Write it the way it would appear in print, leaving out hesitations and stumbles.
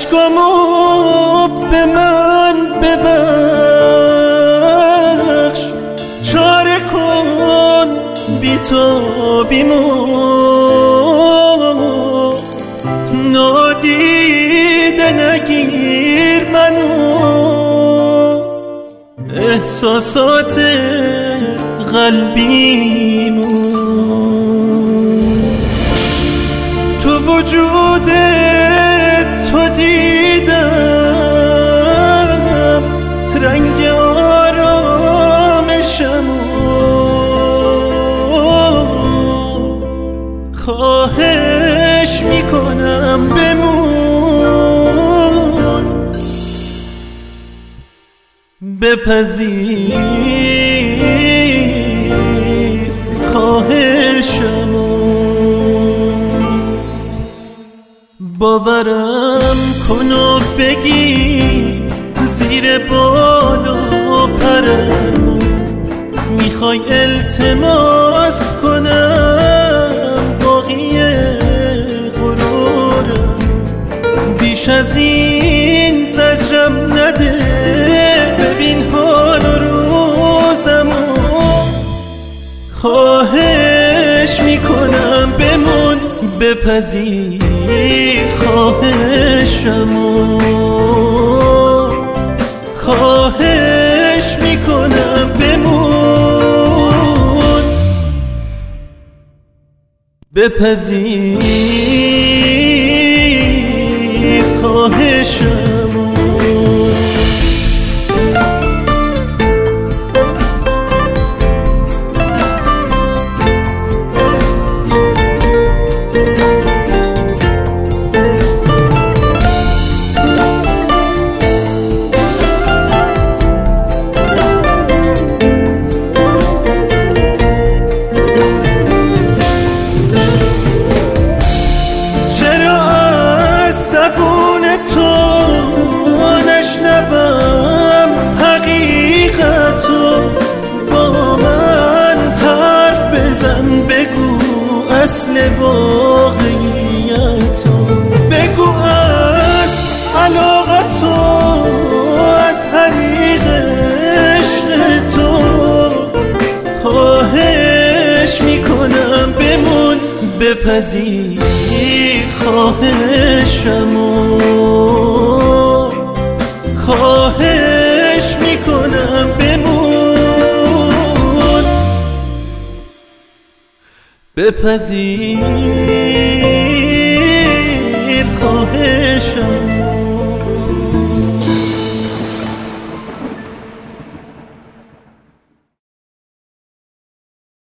اشکامو به من ببخش، چاره کن بی تو بیمو، نادیده نگیر منو، احساسات قلبیمو. تو وجود تو دیدم رنگ آرامشمو، خواهش میکنم بمون، بپذیر خواهشمو. باورم کن و بگی زیر بال و پرم، میخوای التماس کنم باقی غرورم، بیش از این زجرم نده، ببین حال و روزمو، خواهش میکنم بمون، بپذیر خواهشمو، خواهش میکنم بمون، بپذیر خواهشمو. اصل واقعیتو بگو، از علاقتو، از حریق عشق تو، خواهش میکنم بمون، بپذیر خواهشمو، خواهش میکنم بمون، بپذیر خواهشم.